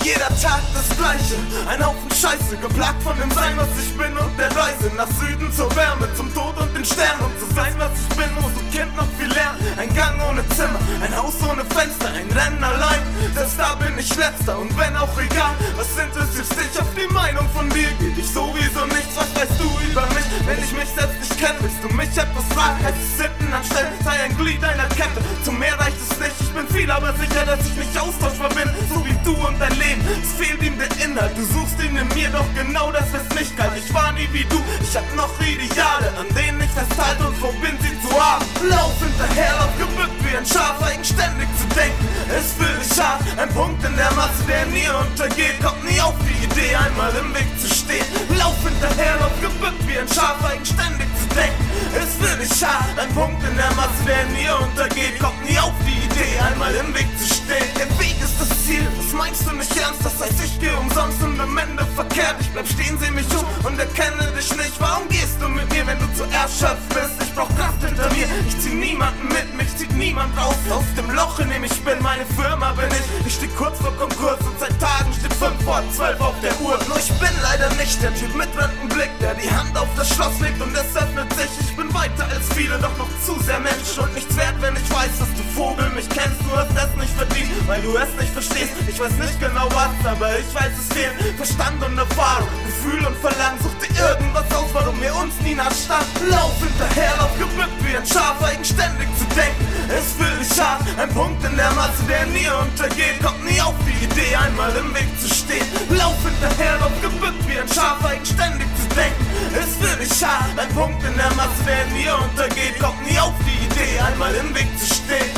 Jeder Tag das Gleiche, ein Haufen Scheiße, geplagt von dem Sein, was ich bin und der Reise nach Süden zur Wärme, zum Tod und den Sternen. Um zu sein, was ich bin, muss ein Kind noch viel lernen. Ein Gang ohne Zimmer, ein Haus ohne Fenster, ein Rennen allein, selbst da bin ich Letzter. Und wenn auch egal, was interessiert dich auf die Meinung von dir? Geht dich sowieso nichts, was weißt du über mich? Wenn ich mich selbst nicht kenne, willst du mich etwas fragen? Heißt es Sitten anstellen, sei ein Glied einer Kette. Zum Meer reicht es nicht, ich bin viel, aber sicher, dass ich nicht austauschbar bin. So wie du und dein Leben, es fehlt ihm der Inhalt. Du suchst ihn in mir, doch genau das ist nicht kalt. Ich war nie wie du, ich hab noch Ideale, an denen ich festhalte und verbind sie zu haben. Lauf hinterher, lauf gebückt wie ein Schaf, eigenständig zu denken, ist für dich hart. Ein Punkt in der Masse, der nie untergeht, kommt nie auf die Idee, einmal im Weg zu stehen. Lauf hinterher, lauf gebückt wie ein Schaf, eigenständig zu denken, ist für dich hart. Ein Punkt in der Masse, der nie untergeht, kommt nie auf die Idee, einmal im Weg zu stehen. Der Weg ist das Ziel, das meinst du nicht ernst, das heißt ich geh umsonst und am Ende verkehrt. Ich bleib stehen, seh mich um und erkenne dich nicht. Warum gehst du mit mir, wenn du zu erschöpft bist? Ich brauch Kraft hinter mir, ich zieh niemanden mit, mich zieht niemand raus aus dem Loch, in dem ich bin. Meine Firma bin ich steh kurz vor Konkurs und seit Tagen steht 5 vor 12 auf der Uhr. Nur ich bin leider nicht der Typ mit brennendem Blick, der die Hand auf das Schloss legt und es öffnet sich. Ich bin weiter als viele, doch noch zu sehr Mensch und nichts wert, wenn ich weiß, dass du Vogel mich kennst. Du hast es nicht verdient, weil du es nicht verstehst. Ich weiß nicht genau was, aber ich weiß, es fehlt Verstand und Erfahrung, Gefühl und Verlangen. Such dir irgendwas aus, warum mir uns nie nachstand. Lauf hinterher, lauf gebückt wie ein Schaf, eigenständig zu denken, ist für dich hart. Ein Punkt in der Masse, der nie untergeht, kommt nie auf die Idee, einmal im Weg zu stehen. Lauf hinterher, lauf gebückt wie ein Schaf, eigenständig zu denken, ist für dich hart. Ein Punkt in der Masse, der nie untergeht, kommt nie auf die Idee, einmal im Weg zu stehen.